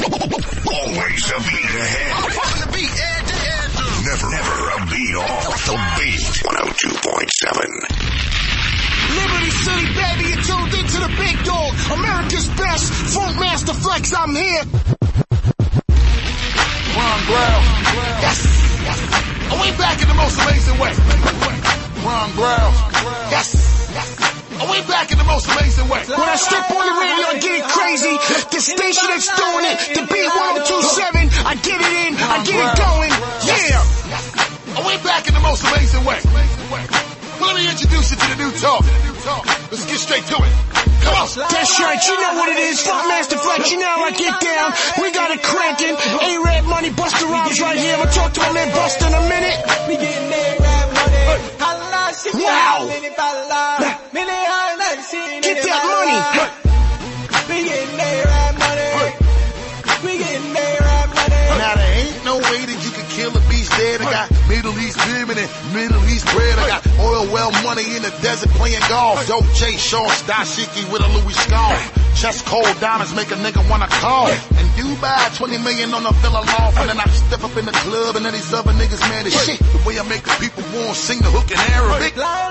Always a beat ahead. The beat, Never a beat off the beat. 102.7. Liberty City, baby, you tuned into the big dog. America's best, Funk Master Flex, I'm here. Ron Brown. Yes. And we back in the most amazing way. Ron Brown. Yes. And we back in the most amazing way. When I step on the radio, I get it crazy. The station that's doing it, the beat 102.7, I get it in, I get it going. Yeah. And we back in the most amazing way. Well, let me introduce you to the new talk. Let's get straight to it. Come on. That's right, you know what it is. Funk Master Flex, you know how I get down. We got it cranking. A-Rap Money, Busta Rhymes right here. I'm gonna talk to my man Busta in a minute. We getting A-Rap Money. Wow. Get that money. We getting A-Rap Money. We getting A-Rap Money. Now there ain't no way that you can kill a beast dead. I got Middle East women and Middle East bread. I got oil well money in the desert playing golf. Dope J. Shaw, Dashiki with a Louis scarf. Chest cold diamonds make a nigga wanna call. And Dubai, 20 million on a villa loft. And then I step up in the club and then these other niggas mad as shit. The way I make the people want sing the hook in Arabic.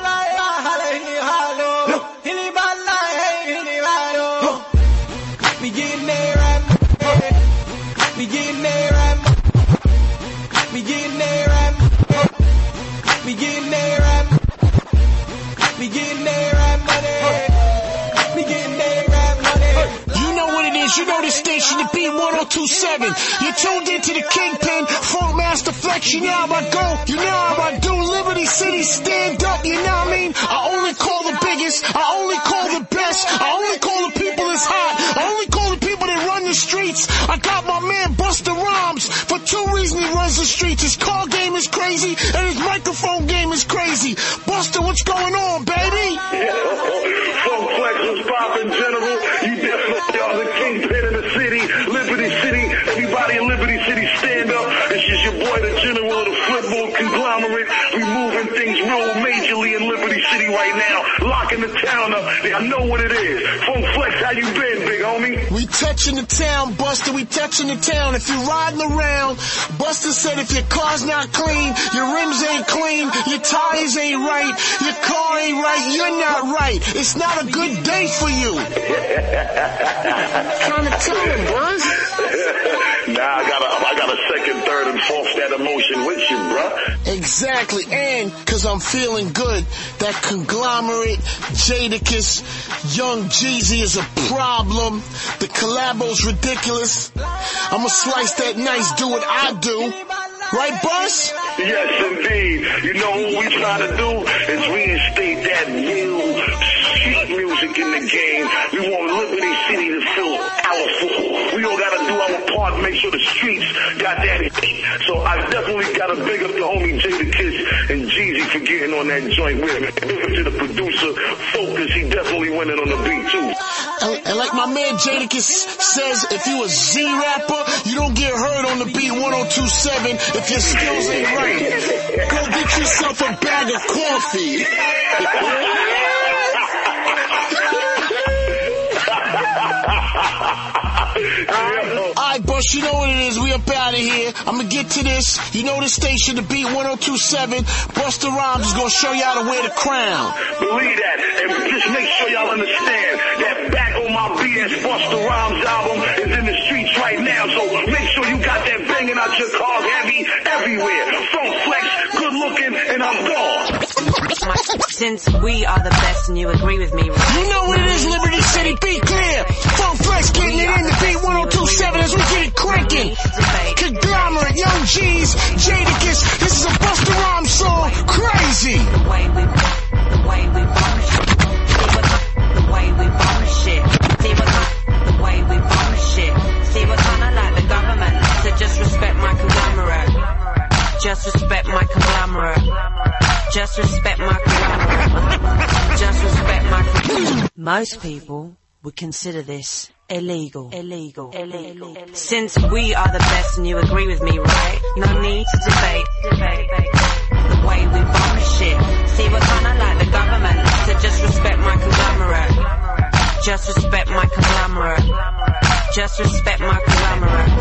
We getting A-Rap Money. We getting A-Rap Money. We getting A-Rap Money. We getting A-Rap Money. We getting A-Rap Money. We getting A-Rap Money. You know what it is. You know this station, the beat 102.7. You're tuned into the Kingpin, Funk Master Flex. You know how I go. You know how I do. Liberty City, stand up. You know what I mean? I only call the biggest. I only call the best. I only call the people that's hot. I only call the people that run the streets. I got my man Busta Rhymes. For two reasons he runs the streets. His car game is crazy and his microphone game is crazy. Busta, what's going on, baby? Funk Flex was poppin', General. You definitely are the kingpin in the city. Liberty City. Everybody in Liberty City, stand up. This is your boy, the General of the Football Conglomerate. We moving things real majorly in Liberty City right now. Locking the town up. I know what it is. Funk Flex, how you been, big homie? We touching the town, Busta. We touching the town. If you're riding around, Busta said if your car's not clean, your rims ain't clean, your tires ain't right, your car ain't right, you're not right. It's not a good day for you. Trying to tell him, Buzz. Nah, I got a second, third, and fourth that emotion with you, bruh. Exactly, and cause I'm feeling good, that conglomerate, Jadakiss, Young Jeezy is a problem. The collabo's ridiculous. I'ma slice that nice, do what I do. Right, Buzz? Yes, indeed. You know what we try to do is reinstate that real street music in the game. We want Liberty City to feel powerful. We all gotta do our part, make sure the streets got that heat. So I definitely gotta big up the homie Jadakiss and Jeezy for getting on that joint with me. Big up to the producer, Focus, he definitely winning on the beat too. And like my man Jadakiss says, if you a Z rapper, you don't get heard on the beat 102.7 if your skills ain't right. Go get yourself a bag of coffee. Alright, Bush, you know what it is. We up out of here. I'm gonna get to this. You know the station, the beat 102.7. Busta Rhymes is gonna show you how to wear the crown. Believe that. And just make sure y'all understand that Back on My BS Busta Rhymes album is in the streets right now. So make sure you got that banging out your car heavy everywhere. Funk Flex, good looking, and I'm gone. Since we are the best and you agree with me, right? You know what it is, Liberty City, be clear. Funk Flex getting it in the beat 102.7 as we get it cranking. Conglomerate, Young G's, Jadakiss, this is a Busta Rhymes song, crazy. The way we bum shit. The way we bum shit. The way we bum shit. See, we're kinda like the government, so just respect my conglomerate. Just respect my conglomerate. Just respect my conglomerate. Just respect my conglomerate. Most people would consider this illegal. Since we are the best and you agree with me, right? No need to debate. The way we bum shit. See, we're kinda like the government, so just respect my conglomerate. Just respect my conglomerate. Just respect my conglomerate.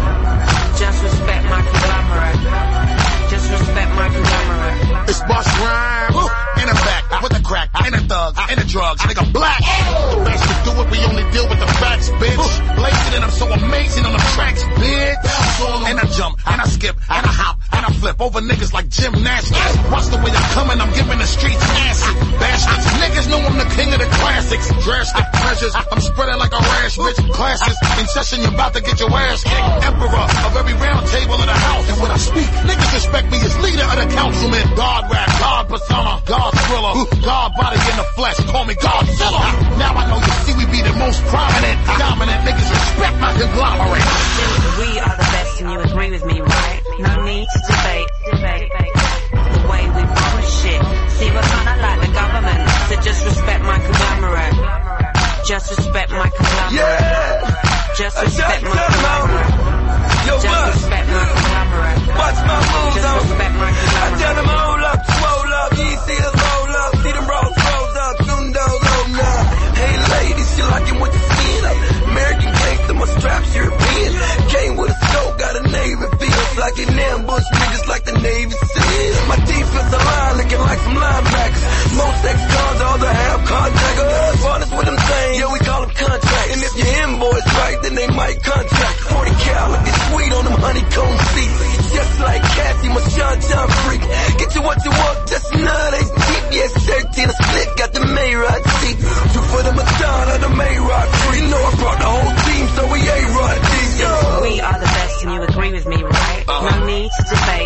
Just respect my conglomerate. Just respect my conglomerate. It's Busta Rhymes in the back with the crack and the thugs and the drugs. Nigga black. Best to do it, we only deal with the facts, bitch. Blazing and I'm so amazing on the tracks, bitch. And I jump and I skip and I hop and I flip over niggas like gymnastics. Watch the way I'm coming, I'm giving the streets acid. Bastards, niggas know I'm the king of the classics. Drastic measures, I'm spreading like a rash, bitch. Classes in session, you're about to get your ass kicked. Emperor of every round table in the house. And when I speak, niggas respect me as leader of the councilman. God rap, God persona, God thriller, God body in the flesh. Call me Godzilla. Now I know you see we be the most prominent, dominant niggas. Respect my conglomerate. We are the best and you agree with me, right? No need to debate. The way we run the shit. See, we're kinda like the government, so just respect my conglomerate. Just respect my conglomerate. Just respect my conglomerate. Just respect my conglomerate. Watch my moves Just on. respect my I tell conglomerate. them hold up, swole up. You see us roll up, see them rolls rolled up. Soon those roll up. Hey ladies, you liking what you seeing? American gangster, my straps European. Came with a scope, got a Navy feels like an ambush, niggas like the Navy SEALs. My defensive line looking like some linebackers. Most ex-cons, all the half-contractors. Honest with them saying, yeah, we call them contracts. And if your invoice right, then they might contract. 40 cal, looking sweet on them honeycomb seats. Just like Cassie, my Sean freak. Get you what you want, just another deep. Yes, 13, a slick, got the Mayrod seat. Two for the Madonna, the Mayrod free. You know I brought the whole team, so we A-Rod deep. We are the best and you agree with me, right? No need to debate.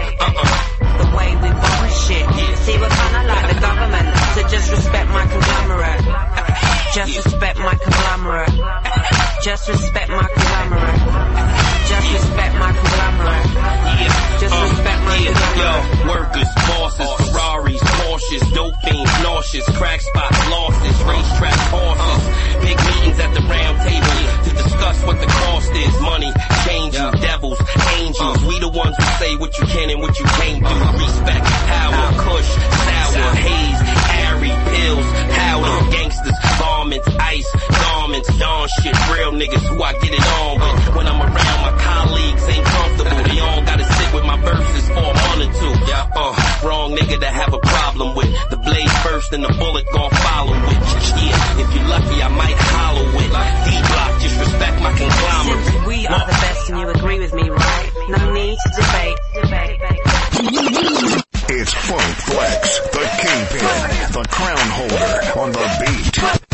The way we run the shit. See, we're kinda like the government, so just respect my conglomerate. Just respect my conglomerate. Just respect my conglomerate. Just respect my conglomerate. Just respect my conglomerate. Yo, workers, bosses, Ferraris, Porsches, dope fiends, nauseous, crack spots, losses, racetrack horses. Big meetings at the round table to discuss what the cost is. Money, changes, devils, angels. We the ones who say what you can and what you can't do. Respect, power, kush, sour, haze, airy, pills, powder, gangsters, varmints, ice, garments, dawn shit. Real niggas who I get it on with. When I'm around, my colleagues ain't comfortable. They all gotta sit with my verses for a month or two. Wrong nigga to have a problem with. The blade first and the bullet gon' follow it. Yeah, if you're lucky, I might hollow it. D-block, just respect my conglomerate. Since we are the best and you agree with me, right? No need to debate. It's Funk Flex, the kingpin, the crown holder on the beat.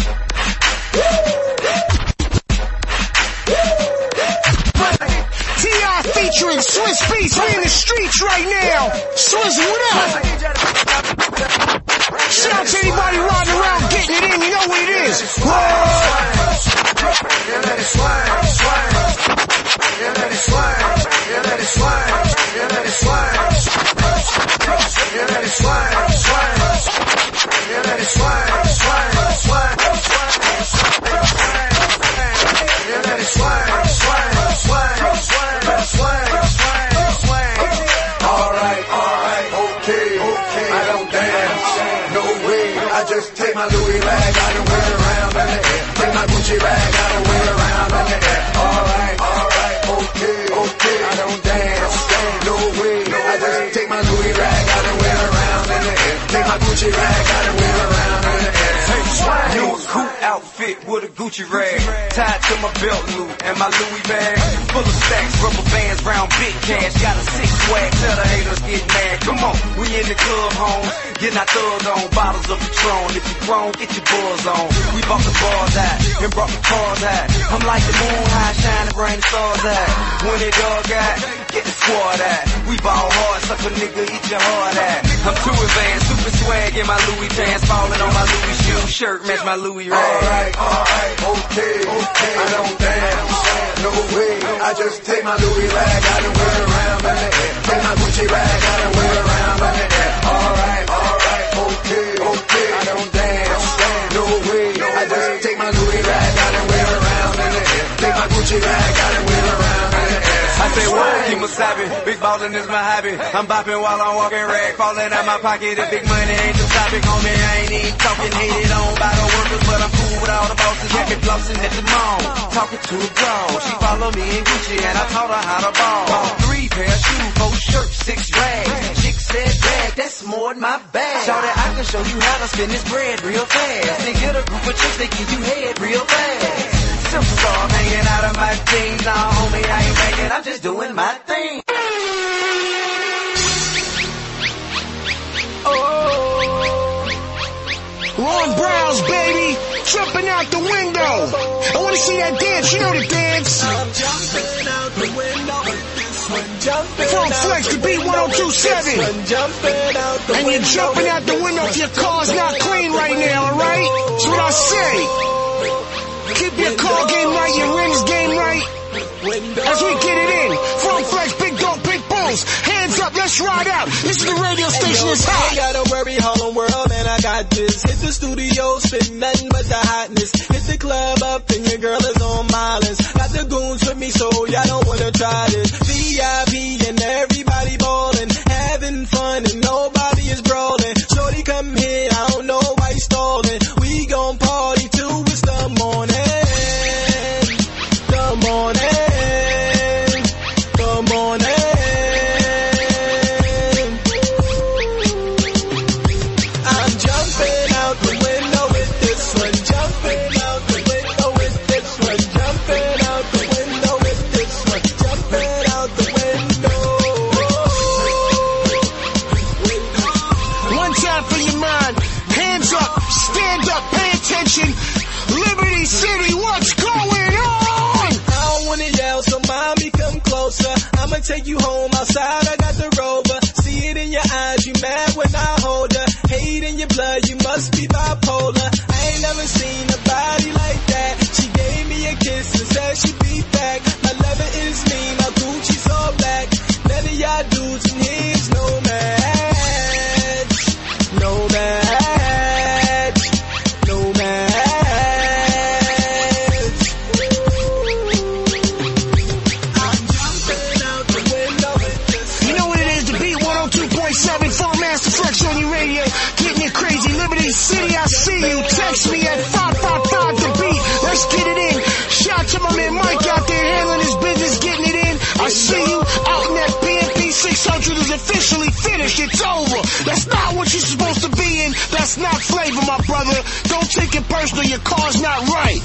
T.I. featuring Swiss Beats. We in the streets right now. Swiss, what up? Shout out to anybody riding around getting it in. You know what it is. Just take my Louis bag, I don't wear it around in the air. Take my Gucci bag, I don't wear it around in the air. Alright, okay, I don't dance, no way. I just take my Louis bag, I don't wear it around in the air. Take my Gucci bag, I don't wear it around in the air. New coupe outfit with a Gucci rag tied to my belt loop and my Louis bag full of stacks, rubber bands, round big cash. Got a six swag, tell the haters get mad. Come on, we in the club, home, getting our thugs on, bottles of Patron. If you grown, get your buzz on. We bought the bars out and brought the cars out. I'm like the moon high, shining, bring the stars out. When it dog out, get the squad out. We ball hard, suck a nigga, eat your heart out. I'm too advanced, super swag in my Louis pants, falling on my Louis shoe shirt, match my Louis rag. Alright, okay, I don't dance, no way. I just take my Louis bag, I don't wear it around in the air. Take my Gucci bag, I don't wear it around in the air. Alright, okay, I don't dance, no way. I just take my Louis bag, I don't wear it around in the air. Take my Gucci bag, I don't wear it around in the air. I say what? Kemosabe, big ballin' is my hobby. I'm bopping while I'm walking, rag falling out my pocket. If big money ain't the topic, homie, I ain't even talking. Hated on by the workers, but I'm cool with all the bosses. Got me flossing at the mall, talking to a girl. She follow me in Gucci and I taught her how to ball. 3 pair of shoes, 4 shirts, 6 rags. Chick said, "Dad, that's more than my bag." Shout it, I can show you how to spend this bread real fast. Then get a group of chicks that give you head real fast. Simple star hanging out of my jeans. Nah, homie, I ain't bragging, I'm just doing my thing. Ron Browns, baby, jumping out the window. I want to see that dance. You know the dance. I'm jumping out the window with this one. Jumping From Flex to beat 102.7. Jumping out the And you're jumping out the window if your car's not clean right now, alright? That's what I say. Keep your car game right, your rims game right. As we get it in, From Flex, Big Dog, Big Bulls. Hands up, let's ride out. This is the radio station, it's hot. I gotta worry, Harlem World, and I got this. Hit the studio, spit nothing but the hotness. Hit the club up, and your girl is on mileage. Got the goons with me, so y'all don't wanna try this. VIP and everybody ballin', having fun, and nobody is brawling. Shorty come here, I don't know why you stalling. We gon' party till it's the morning. The morning. The morning. I'm jumping out the window with this one. Jumping out the window with this one. Jumping out the window with this one. Jumping out the window. One time for your mind. Hands up, stand up, pay attention. Liberty City, what's going on? I don't wanna yell, so mommy come closer. I'ma take you home outside, I got the Rover. See it in your eyes, you mad when I hold her. Hate in your blood, you must be bipolar. I ain't never seen a body like that. She gave me a kiss and said she'd be back. My lover is me, my Gucci's all black. None of y'all dudes in here's no match. No match. No match. You know what it is to beat 102.7 Funk Master Flex on your radio. Getting it crazy. Liberty City, I see you. Text me at 555 the beat. Let's get it in. Shout to my man Mike out there handling his business, getting it in. I see you out in that BMP 600 is officially finished. It's over. That's not what you're supposed to be in. That's not flavor, my brother. Don't take it personal. Your car's not right.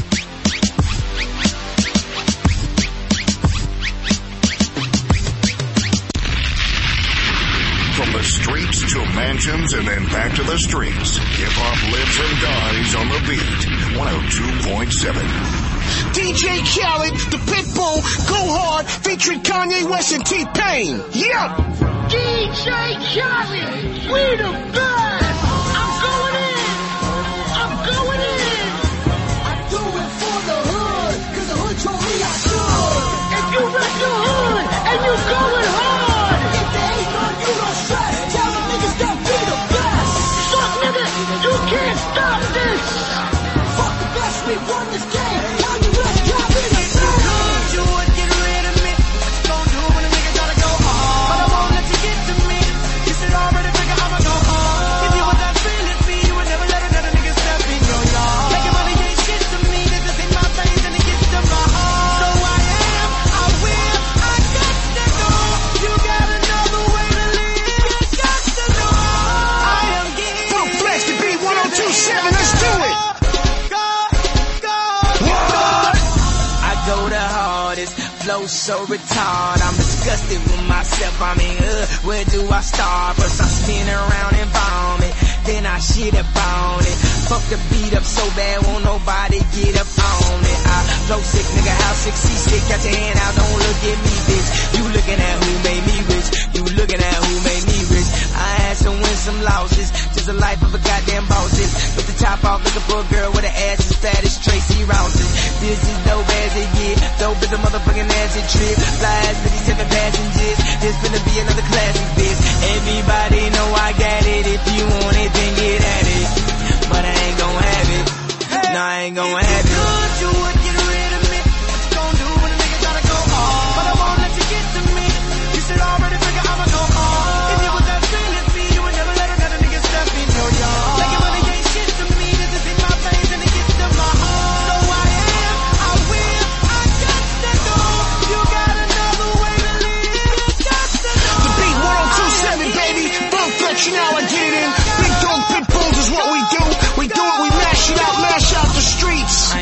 From the streets to mansions and then back to the streets, hip-hop lives and dies on the beat. 102.7. DJ Khaled, the Pitbull, Go Hard, featuring Kanye West and T-Pain. Yup! DJ Khaled, we the best! I'm going in! I'm going in! I do it for the hood, cause the hood told me I should! If you rep the hood, and you going hard! If there ain't none, you don't stress! Tell the niggas that we the best! Suck nigga, you can't stop this! Fuck the best, we won this game! Now you rest, y'all be the best! You would get rid of me. What you gon' do when a nigga gotta go hard? But I won't let you get to me. You said already figure I'ma go hard. If you was that feeling me, you would never let another nigga step in your yard. Making money ain't shit to me. Niggas in my face and it gets to my heart. So I am, I will, I got to know. You got another way to live. You got to know. I am getting From Flex to beat 102.7, let's do it! I go the hardest, flow so retarded. I'm disgusted with myself. I mean, where do I start? First I spin around and vomit, then I shit up on it. Fuck the beat up so bad, won't nobody get up on it. I flow sick, nigga, how sick, seasick. Got your hand out, don't look at me, bitch. You looking at who made me rich. You looking at who made me rich. I had some wins, some losses. Just a life of a goddamn bosses. With the top off, looking for a girl with an ass as fat as Tracy Rouses. This is dope as it get. Dope as a motherfucking acid trip. Fly as 57 passengers. This finna be another classic, bitch. Everybody know I got it. If you want it, then get at it. But I ain't gon' have it. No, I ain't gon' have it. You would get rid of me. What you gon' do when a nigga gotta go hard? But I won't let you get to me.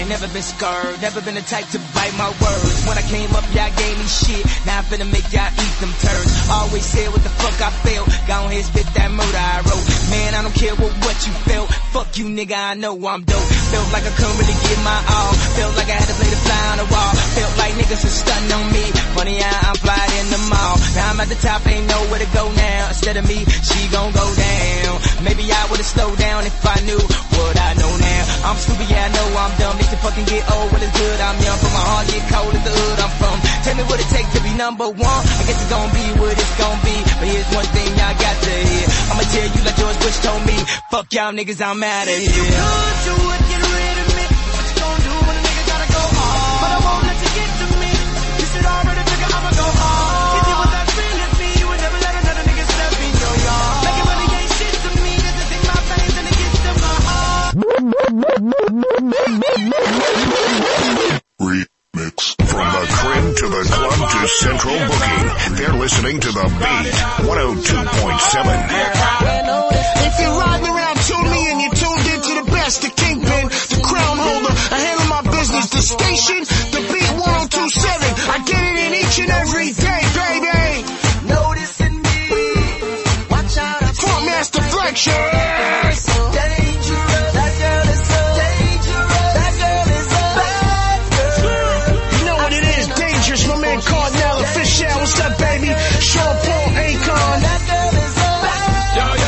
ain't never been scared, never been the type to bite my words. When I came up, y'all gave me shit, now I'm finna make y'all eat them turds. Always said what the fuck I felt, go ahead spit that murder I wrote. Man, I don't care what you felt, fuck you nigga, I know I'm dope. Felt like I couldn't really give my all, felt like I had to play the fly on the wall. Felt like niggas was stunting on me, funny how I'm flying in the mall. Now I'm at the top, ain't know where to go now. Instead of me, she gon' go down. Maybe I would've slowed down if I knew what I know now. I'm stupid, yeah, I know I'm dumb. Need to fucking get old when it's good, I'm young. But my heart get cold at the hood I'm from. Tell me what it takes to be number one. I guess it's gon' be what it's gon' be. But here's one thing y'all got to hear. I'ma tell you like George Bush told me. Fuck y'all niggas, I'm outta here. You could, you would get rid of me. What you gon' do when a nigga gotta go hard? But I won't let you get to me. You should already figure I'ma go hard. If you was that real as me, you would never let another nigga step in your yard. Making money ain't shit to me. This is in my veins and it gets to my heart. Remix. From the crib to the club to central booking, they're listening to The Beat 102.7. If you're riding around tuned and you're tuned into the best, the kingpin, the crown holder, I handle my business, the station, The Beat 102.7. I get it in each and every day, baby. Noticing me. Watch out. Funk Master Flex, yeah. So dangerous. That girl is so dangerous. That girl is a bad girl. You know what it is, dangerous. My man Cardinal Official, what's up, baby? Sean Paul Akon. That girl is a bad Yo.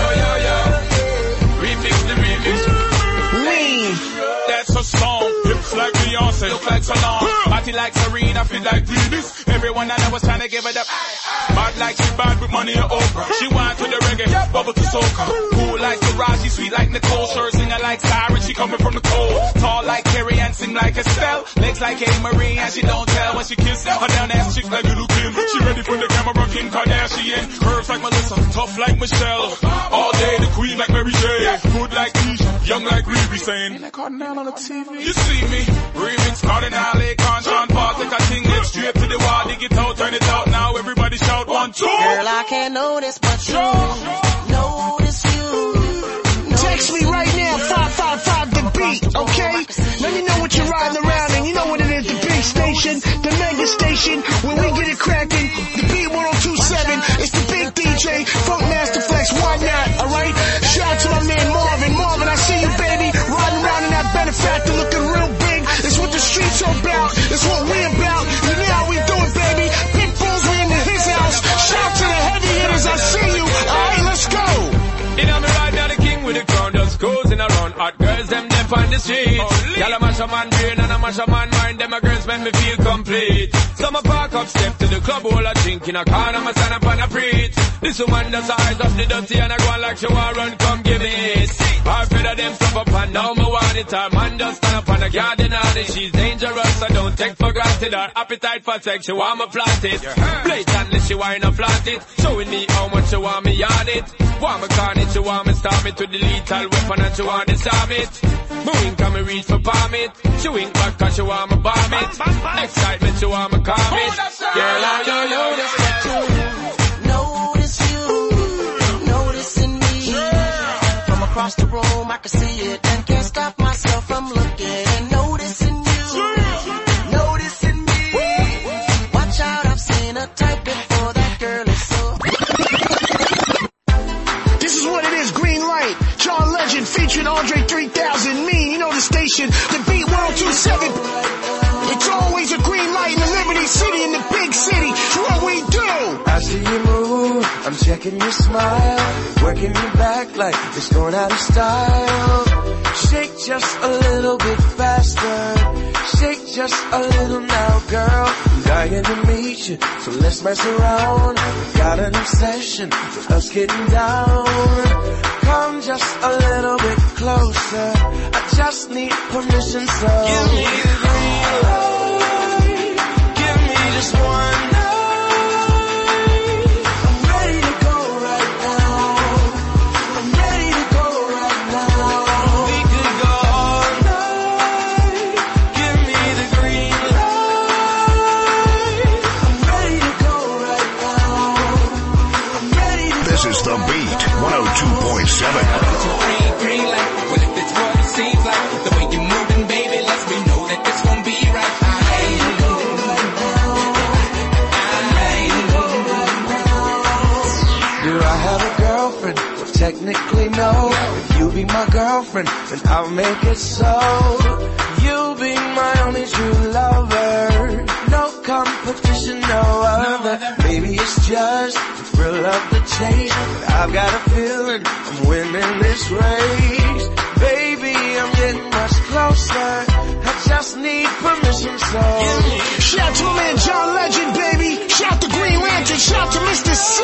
Remix the remix. Lean. That's a song. Hips like Beyonce, look like Salon. Body like Serena, feel like Venus. Everyone I know was trying to give it up. Bad like she bad with money and Oprah. She wine to the reggae, bubble to soca. Cool like Taraji, sweet like Nicole. Sure singer like Cyrus, she coming from the cold. Tall like Carrie and sing like Estelle. Legs like A-Marie and she don't tell when she kiss. Her down ass chicks like Little Kim. She ready for the camera, Kim Kardashian. Curves like Melissa, tough like Michelle. All day the queen like Mary J. Good like Keisha, young like Riri saying. Ain't that Cardinal on the TV? You see me, remix Cardinal Akon, Sean Paul, take a thing, get straight to the wall, dig it out, turn it out, now everybody shout 1, 2. girl. I can't notice but you. Notice you. Text me right now, 555 The Beat, okay? Let me know what you're riding around and you know what it is, the big station, the mega station, when we get it cracking, The Beat 102.7, it's the big DJ, Funk Master Flex, why not, alright? Shout out to my man Marvin, I see you baby, riding around in that benefactor looking real big, it's what the streets are about, it's what we about, you know how we do it baby, Big Bulls, we in his house, shout out to the heavy hitters, I see you, alright, let's go! You know me right now the king with the crown, just cruising around. Hot girls, them deaf on the street. Y'all a mash a man brain and a mash a man mind. Them a girls make me feel complete. Some a park up, step to the club, all a drink in a corner, me stand up and a preach. This woman does her eyes off the dirty and I go on like she want run, come give me it. Her feather them stop up and now me want it. Her man just stand up on the garden and she's dangerous, so don't take for granted. Her appetite for sex, she want me plant it. Blatantly she want to plant it. Showing me how much she want me on it. Want me carnage, she want me stop it with the lethal weapon and she want to disarm it. Me wink and me reach for palm it. She wink back cause she want me bomb it. Excitement, she want me calm it. Girl, I Notice you, noticing me. From across the room, I can see it and can't stop myself from looking. Noticing you, noticing me. Watch out, I've seen a type before. That girl is so. This is what it is, Green Light, John Legend featuring Andre 3000, me, you know the station, The Beat 102.7. It's always a green light in the Liberty City, in the big city. It's what we do. I see you move, I'm checking your smile, working your back like it's going out of style. Shake just a little bit faster, shake just a little now, girl. I'm dying to meet you, so let's mess around. Got an obsession with us getting down. Come just a little bit closer, I just need permission, so give me the green light, give me just one night. I'm ready to go right now, I'm ready to go right now. We could go all night, give me the green light. I'm ready to go right now, I'm ready to. This is The Beat 102.7. Green light, well if it's what it seems like, the way you're moving, baby, lets me know that technically no. If you be my girlfriend, then I'll make it so. You'll be my only true lover. No competition, no other. Baby, it's just the thrill of the chase. But I've got a feeling I'm winning this race. Baby, I'm getting much closer. I just need permission, so. Shout to my man John Legend, baby. Shout to Green Lantern. Shout to Mr. C.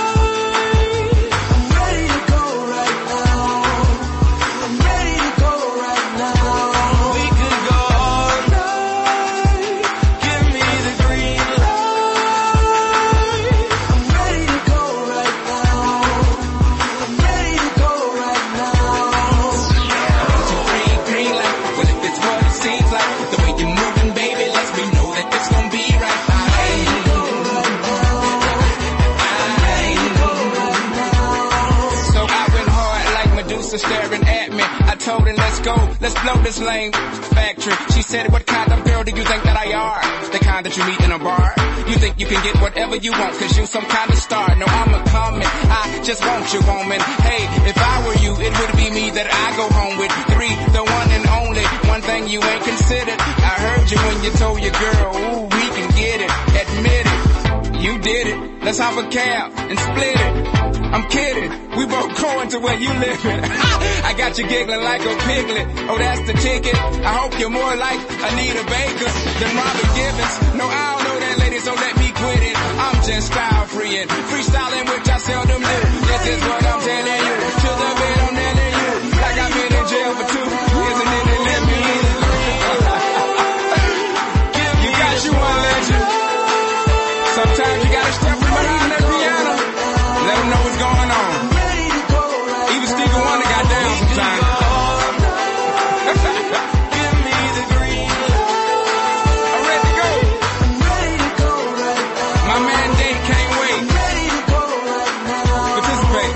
Staring at me, I told her let's go, let's blow this lame factory. She said, what kind of girl do you think that I are? The kind that you meet in a bar. You think you can get whatever you want cause you some kind of star. No, I'm a coming, I just want you, woman. Hey, if I were you, it would be me that I go home with. 3, the one and only. One thing you ain't considered, I heard you when you told your girl, ooh, we can get it. Admit it, you did it. Let's hop a cab and split it. I'm kidding, we both going to where you living. I got you giggling like a piglet. Oh, that's the ticket. I hope you're more like Anita Baker than Robin Givens. No, I don't know that lady, so let me quit it. I'm just style freeing, freestyling, which I seldom do. This is what I'm telling you. To the bed, I'm telling you. Like I've been in jail for 2 years and then they let me in. You got you one legend. Sometimes you gotta step from behind that piano. Let them know what's going on. Even Stevie Wonder got down sometimes. Give me the green light. I'm ready to go. My man Dave can't wait. Participate.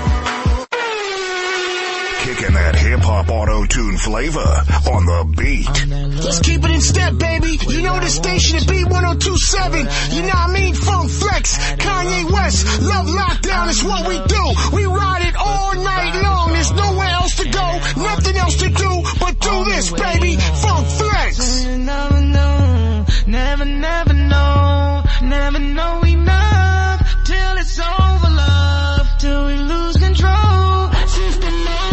Kicking that hip-hop auto-tune flavor on the beat. Let's keep it in step, baby. You know the station at B1027. You know what I mean? Funk Flex, Kanye West, Love Lockdown is what we do. We ride it all night long. There's nowhere else to go, nothing else to do but do this, baby. Funk Flex. Never know, never know, never know enough till it's over, love, till we lose control. System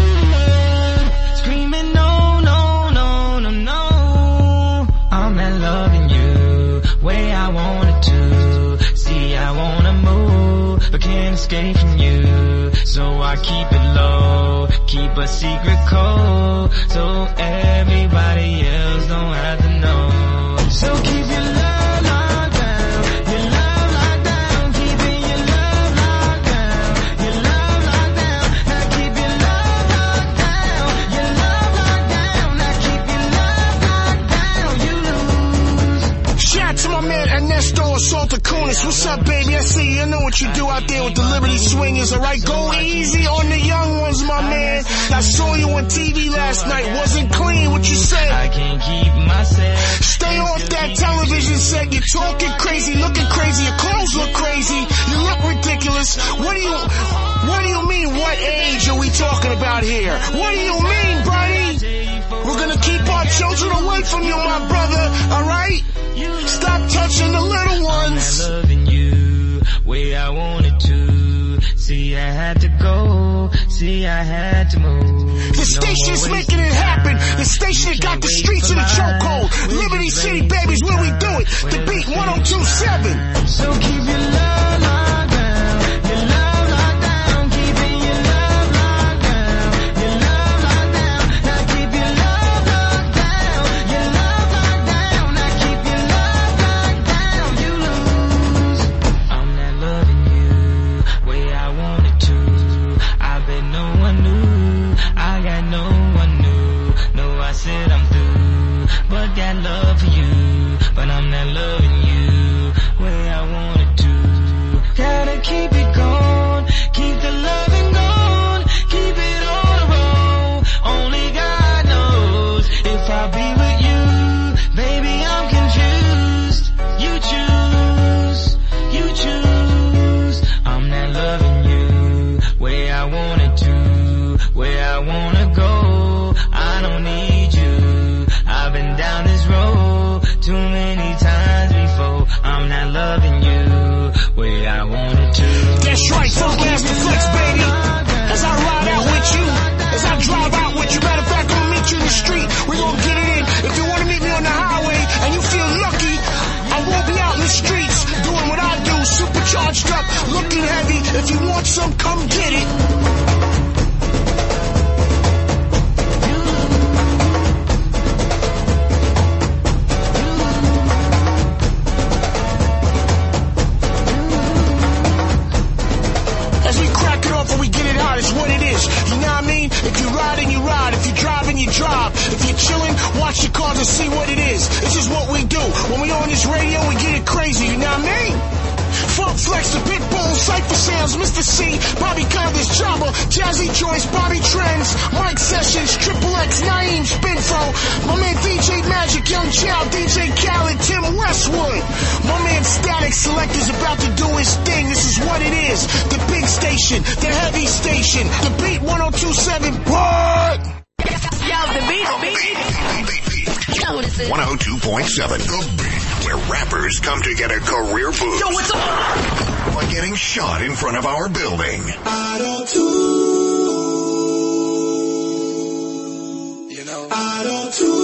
screaming no, no, no, no, no. I'm not loving you way I wanted to. See, I wanna move, but can't escape from you. So I keep it low, keep a secret code, so everybody else don't have to know. So keep your love locked down, your love locked down, keeping your love locked down, your love locked down. Now keep your love locked down, your love locked down. Now keep your love locked down, you lose. Shout to my man Ernesto Assault Acunas. What's up, baby? I see you know what you do out there with the Liberty Swingers, alright? Go easy on the young ones, my man. I saw you on TV last night. Wasn't clean, what you say? I can't keep myself. Stay off that television set. You're talking crazy, looking crazy. Your clothes look crazy. You look ridiculous. What do you mean, what age are we talking about here? What do you mean, buddy? We're gonna keep our children away from you, my brother, alright? Stop touching the little ones. I'm not loving you way I wanted to. See, I had to go. See, I had to move. The station's making it happen. The station that got the streets in the chokehold. Liberty City, babies, where we do it. The beat 1027. So keep your love locked down. Your love locked down. Keeping your love locked down. Your love locked down. Now keep your love locked down. Your love locked down. Now keep your love locked down. You lose. I'm not loving you way I wanted to. I bet no one knew. I got no one knew. No, I said I'm through, but got love for you. But I'm not loving you way I wanted loving you way I wanted to. That's right, Funk Master Flex, baby. As I ride out with you, as I drive out with you, matter of fact, I'm gonna meet you in the street. We're gonna get it in. If you wanna meet me on the highway and you feel lucky, I won't be out in the streets doing what I do, supercharged up, looking heavy. If you want some, come get it. It's what it is, you know what I mean? If you're riding, you ride. If you're driving, you drive. If you're chilling, watch your cars and see what it is. This is what we do. When we on this radio, we get it crazy, you know what I mean? Funk Flex, the Pitbull, Cypher Sounds, Mr. C, Bobby Converse, Jabba, Jazzy Joyce, Bobby Trends, Mike Sessions, Triple X, Naeem, Spinfo, my man DJ Magic, Young Chow, DJ Khaled, Tim Westwood, my man Static Selector's about to do his thing. This is what it is. The big station, the heavy station, the beat 1027. What? Yo, the beat. 102.7 The Beat, where rappers come to get a career boost. Yo, what's up? By getting shot in front of our building. I don't do, you know, I don't do,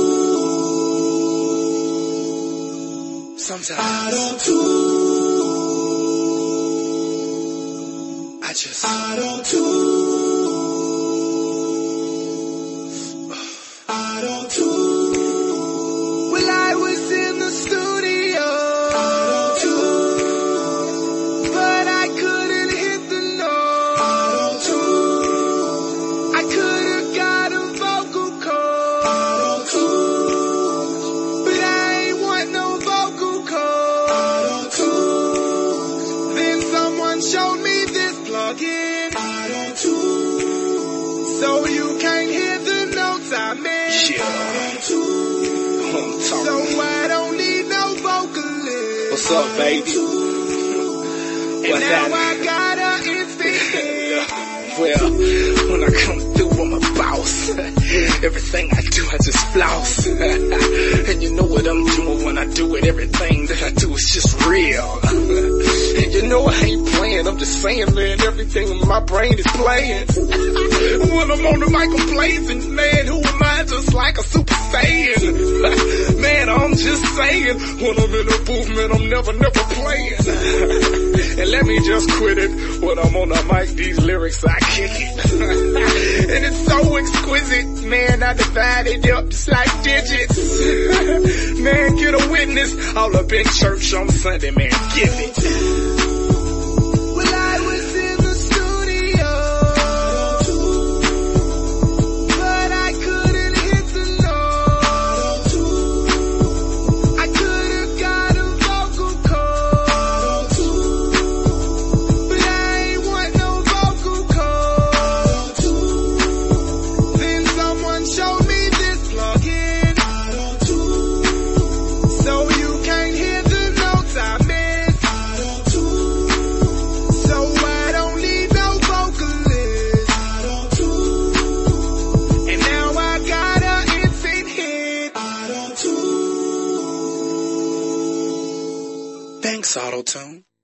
sometimes I don't do, I don't do, I don't do. Well, I was in the studio, I don't do, but I couldn't hit the note, I don't do. I could've got a vocal cord, I don't do, but I ain't want no vocal cord, I don't do. Then someone showed me this plugin, I don't do, so you can't hear the notes I made, yeah. I don't do. So I don't need no vocalist. What's up, baby? And now I got an instant hit. Well, when I come through, I'm a boss. Everything I do, I just floss. And you know what I'm doing when I do it. Everything that I do is just real. And you know I ain't playing, I'm just saying, man, everything in my brain is playing. When I'm on the mic, I'm blazing, man, who am I? Just like a super saiyan. Man, I'm just saying, when I'm in the booth, man, I'm never playing. And let me just quit it. When I'm on the mic, these lyrics, I kick it. And it's so exquisite, man, I divide it up just like digits. Man, get a witness, all up in church on Sunday, man, give it. Well, I was in the studio, but I couldn't hit the note. I could've got a vocal cord, but I ain't want no vocal cord. Then someone showed me this plugin, so you can't hear the notes I miss. So I don't need no vocalist. And now I got an instant hit. Thanks, Auto-Tune.